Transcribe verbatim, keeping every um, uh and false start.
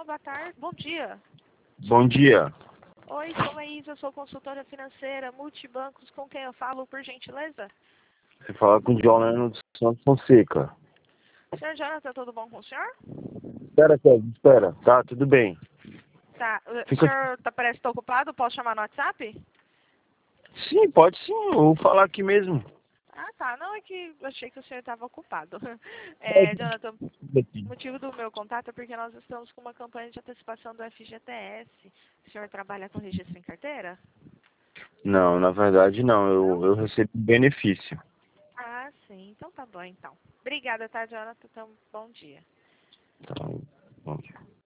boa tarde. Bom dia. Bom dia. Oi, sou a Isa, sou consultora financeira, multibancos, com quem eu falo, por gentileza? Você fala com o Jonathan dos Santos Fonseca. Senhor Jonathan, tudo bom com o senhor? Espera, Kevin, espera. Tá, tudo bem. Tá, o Fica... senhor tá, parece que tá ocupado, posso chamar no WhatsApp? Sim, pode sim, eu vou falar aqui mesmo. Ah, tá, não, é que eu achei que o senhor estava ocupado. É, Jonathan, o motivo do meu contato é porque nós estamos com uma campanha de antecipação do F G T S. O senhor trabalha com registro em carteira? Não, na verdade não, eu, eu recebo benefício. Ah, sim, então tá bom, então. Obrigada, tá, Jonathan? Então, bom dia. Tá, bom dia.